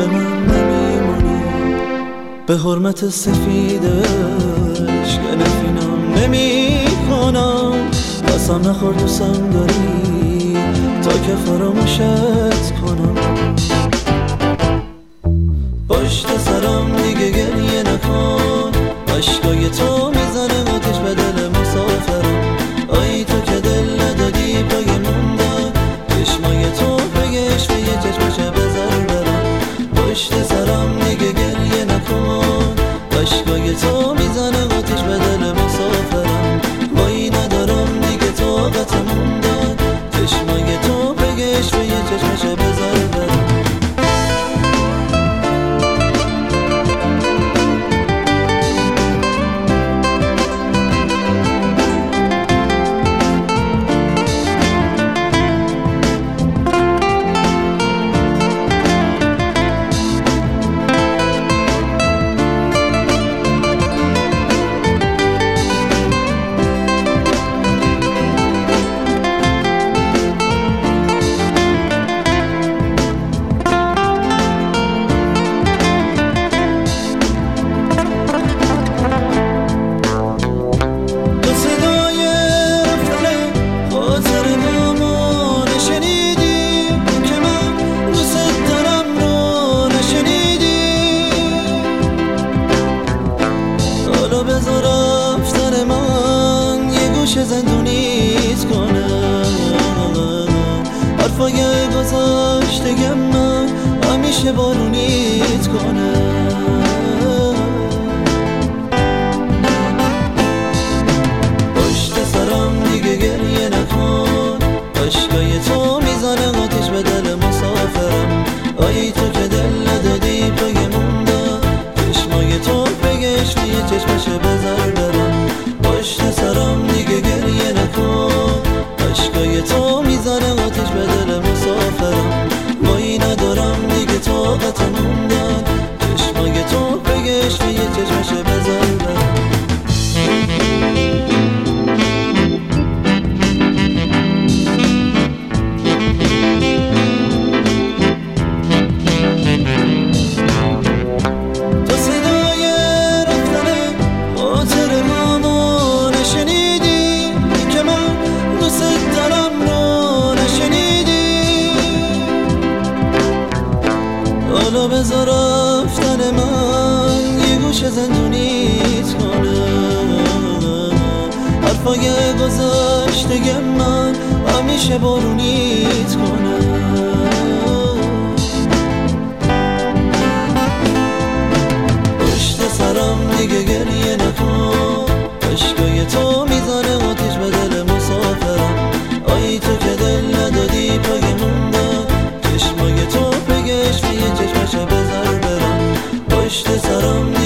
دل من نمیمونی، به حرمت سفیدش که نفینم نمی کنم. قسم نخور دوستم داری تا که فراموشت کنم. پشت سرم دیگه گریه نکن، عشقای تو میزنه آتیش به دل مسافرم. آی تو که دل ندادی پای موندن، چشمای تو بگش به یه چشمشه بذار برم. پشت سرم دیگه گریه نکن، عشقای تو میزنه آتیش به دل مسافرم. وای ندارم دیگه طاقت موندن، چشمای تو بگش به یه چشمشه بذار برم. بذار رفتن من یه گوشه زندونیت کنه، حرفای گذشته من همیشه بارونیت کنه. پشت سرم دیگه گریه نکن، عشقای تو میزنه آتیش به دل مسافرم. آی تو که دل ندادی پای موندن، چشمای تو بگش یه چشمشه بذار برم. پشت سرم دیگه گریه نکن، عشقای تو میزنه آتیش به دل مسافرم. وای ندارم دیگه طاقت موندن، چشمای تو بگش یه چشمشه بذار برم. حالا بذار رفتن من یه گوشه زندونیت کنه، حرفای گذشته من همیشه بارونیت کنه. پشت سرم دیگه گریه نکن، عشقای تو میزنه آتیش به دل مسافرم. آی تو که دل ندادی پای موندن، چشمای تو بگش یه چشمشه بذار برم. پشت سرم